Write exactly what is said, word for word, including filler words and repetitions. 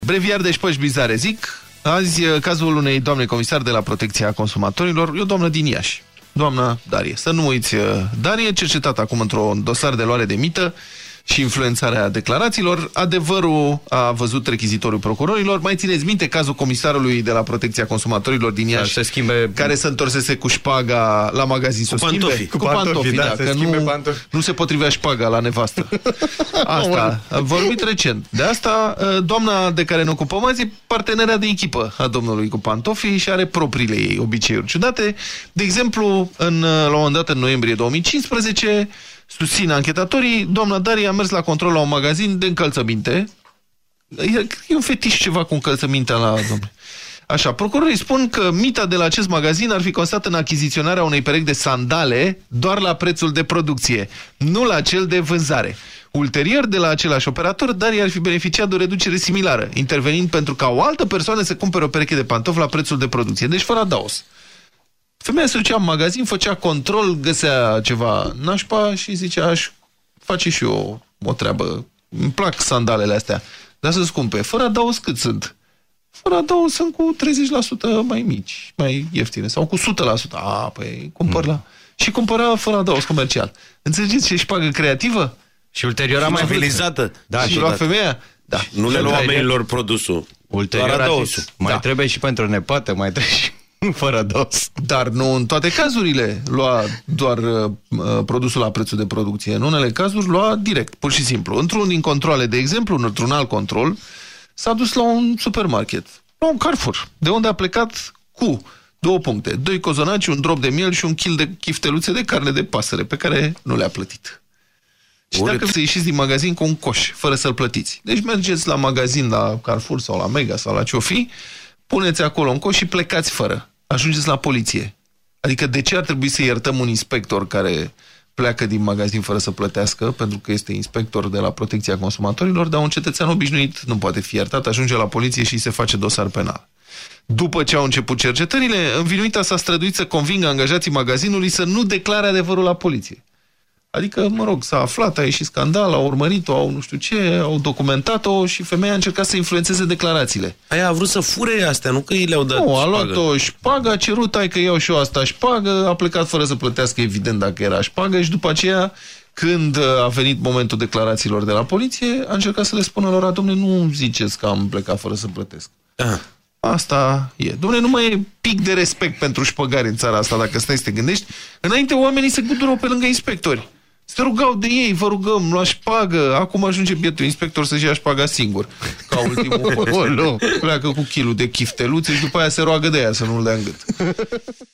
Breviar de șpăși bizare, zic. Azi, cazul unei doamne comisar de la Protecția Consumatorilor, e o doamnă din Iași, doamna Darie. Să nu uiți, Darie, cercetată acum într-un dosar de luare de mită și influențarea declarațiilor. Adevărul a văzut rechizitoriul procurorilor. Mai țineți minte cazul comisarului de la Protecția Consumatorilor din Iași, se schimbe... care se întorsese cu șpaga la magazin, cu pantofi. Cu pantofi, da, da, că nu, nu se potrivea șpaga la nevastă. Asta, a vorbit recent. De asta, doamna de care ne ocupăm azi e partenera de echipă a domnului cu pantofii și are propriile ei obiceiuri ciudate. De exemplu, în, la un moment dat, în noiembrie două mii cincisprezece, susțin anchetatorii, doamna Darie a mers la control la un magazin de încălțăminte. E, e un fetiș ceva cu încălțămintea la domnule. Așa, procurorii spun că mita de la acest magazin ar fi constat în achiziționarea unei perechi de sandale doar la prețul de producție, nu la cel de vânzare. Ulterior, de la același operator, Darie ar fi beneficiat de o reducere similară, intervenind pentru ca o altă persoană să cumpere o pereche de pantofi la prețul de producție, deci fără adaos. Femeia se ducea în magazin, făcea control, găsea ceva nașpa și zicea, aș face și eu o treabă. Îmi plac sandalele astea, dar să scumpe. Fără adaos cât sunt? Fără adaos sunt cu treizeci la sută mai mici, mai ieftine, sau cu o sută la sută. A, păi, cumpăr la... Și cumpăra fără adaos comercial. Înțelegeți ce șpagă creativă? Și ulterior a mai civilizată. Da, și lua femeia? Da. Nu le lua oamenilor produsul. Ulterior mai da. trebuie și pentru nepoată, mai trebuie și fără dos. Dar nu în toate cazurile lua doar uh, produsul la prețul de producție. În unele cazuri lua direct, pur și simplu. Într-un din controle, de exemplu, într-un alt control, s-a dus la un supermarket, la un Carrefour, de unde a plecat cu două puncte, doi cozonaci, un drop de miel și un kil de chifteluțe de carne de pasăre, pe care nu le-a plătit. Și dacă să ieșiți din magazin cu un coș, fără să-l plătiți. Deci mergeți la magazin, la Carrefour sau la Mega sau la ce-o fi, puneți acolo un coș și plecați fără. Ajungeți la poliție. Adică de ce ar trebui să iertăm un inspector care pleacă din magazin fără să plătească, pentru că este inspector de la Protecția Consumatorilor, dar un cetățean obișnuit nu poate fi iertat, ajunge la poliție și se face dosar penal. După ce au început cercetările, învinuita s-a străduit să convingă angajații magazinului să nu declare adevărul la poliție. Adică, mă rog, s-a aflat, a ieșit scandal, au urmărit-o, au nu știu ce, au documentat-o și femeia a încercat să influențeze declarațiile. Aia a vrut să fure astea, nu că i le-au dat Nu, a șpagă. luat o șpagă, a cerut, hai că iau și eu asta șpagă, a plecat fără să plătească, evident, dacă era șpagă și după aceea, când a venit momentul declarațiilor de la poliție, a încercat să le spună lor, dom'le, nu ziceți că am plecat fără să plătesc. Ah. Asta e. Dom'le, nu mai e pic de respect pentru șpăgari în țara asta, dacă stai să te gândești. Înainte oamenii se gândurau pe lângă inspectori. Se rugau de ei, vă rugăm, lua șpagă. Acum ajunge bietul inspector să-și ia șpaga singur. Ca ultimul. Pleacă cu kilul de chifteluțe și după aia se roagă de ea să nu-l dea în gât.